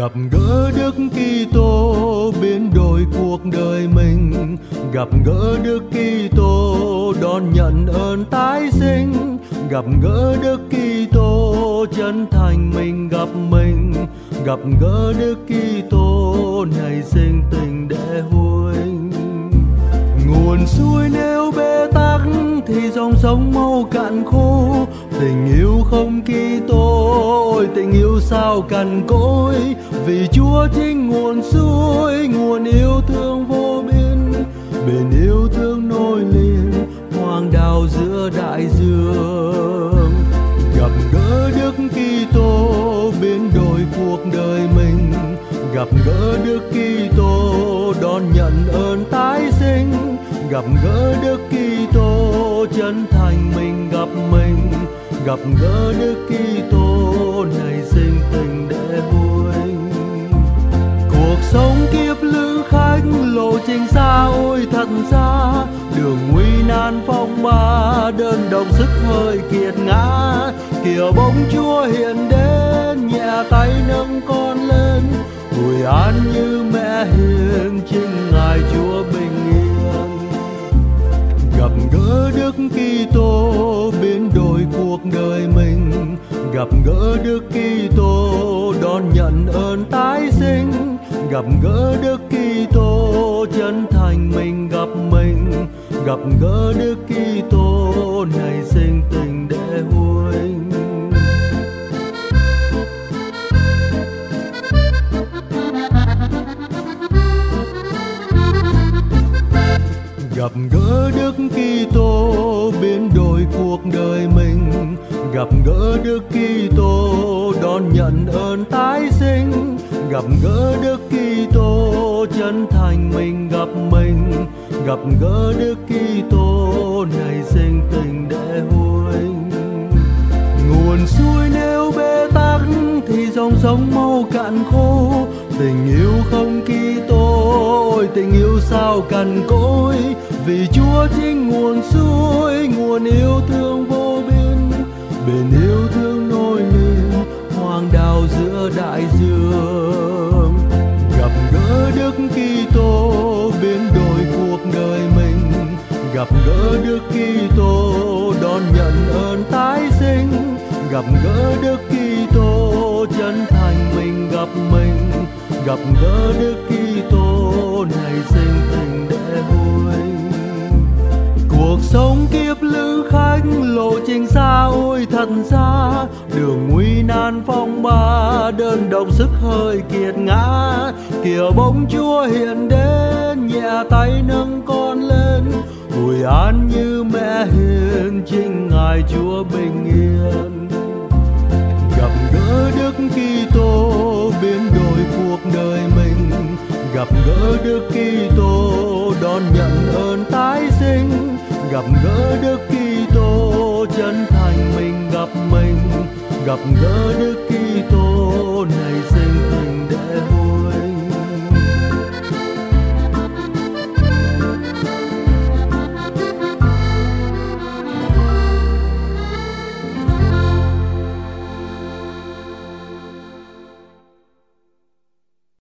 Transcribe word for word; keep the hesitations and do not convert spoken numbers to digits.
Gặp gỡ Đức Kitô biến đổi cuộc đời mình, gặp gỡ Đức Kitô đón nhận ơn tái sinh, gặp gỡ Đức Kitô chân thành mình gặp mình, gặp gỡ Đức Kitô nảy sinh tình đệ huynh. Nguồn suối nếu bế tắc thì dòng sông mau cạn khô, tình yêu không Kitô ôi tình yêu sao cằn cỗi, vì Chúa chính nguồn suối, nguồn yêu thương vô biên, biển yêu thương nối liền hoàng đào giữa đại dương. Gặp gỡ Đức Kitô biến đổi cuộc đời mình, gặp gỡ Đức Kitô đón nhận ơn tái sinh, gặp gỡ Đức Kitô chân thành mình gặp mình, gặp gỡ Đức Kitô nảy sinh tình đệ huynh. Cuộc sống kiếp lữ khách lộ trình xa ôi thật xa, đường nguy nan phong ba đơn độc sức hơi kiệt ngã, kìa bóng Chúa hiện đến nhẹ tay nâng con lên, ủi an như mẹ hiền chính ngài Chúa bình yên. Gặp gỡ Đức Kitô biến đổi cuộc đời mình, gặp gỡ Đức Kitô đón nhận ơn tái sinh, gặp gỡ Đức Kitô chân thành mình gặp mình, gặp gỡ Đức Kitô nảy sinh tình đệ huynh. Gặp gỡ Đức Kitô biến đổi cuộc đời mình, gặp gỡ Đức Kitô đón nhận ơn tái sinh, gặp gỡ Đức Kitô chân thành mình gặp mình, gặp gỡ Đức Kitô nảy sinh tình đệ huynh. Nguồn suối nếu bế tắc thì dòng sông mau cạn khô, tình yêu không Kitô ôi tình yêu sao cằn cỗi, vì Chúa chính nguồn suối, nguồn yêu thương vô biên, biển yêu thương nối liền hoàng đào giữa đại dương. Gặp gỡ Đức Kitô biến đổi cuộc đời mình, gặp gỡ Đức Kitô đón nhận ơn tái sinh, gặp gỡ Đức Kitô chân thành mình gặp mình, gặp gỡ Đức Kitô nảy sinh tình đệ huynh. Cuộc sống kiếp lữ khách lộ trình xa ôi thật xa, đường nguy nan phong ba đơn độc sức hơi kiệt ngã, kìa bóng Chúa hiện đến nhẹ tay nâng con lên, ủi an như mẹ hiền chính ngài Chúa bình yên. Gặp gỡ Đức Kitô biến đổi cuộc đời mình, gặp gỡ Đức Kitô đón nhận ơn tái sinh, gặp gỡ Đức Kitô chân thành mình gặp mình, gặp gỡ Đức Kitô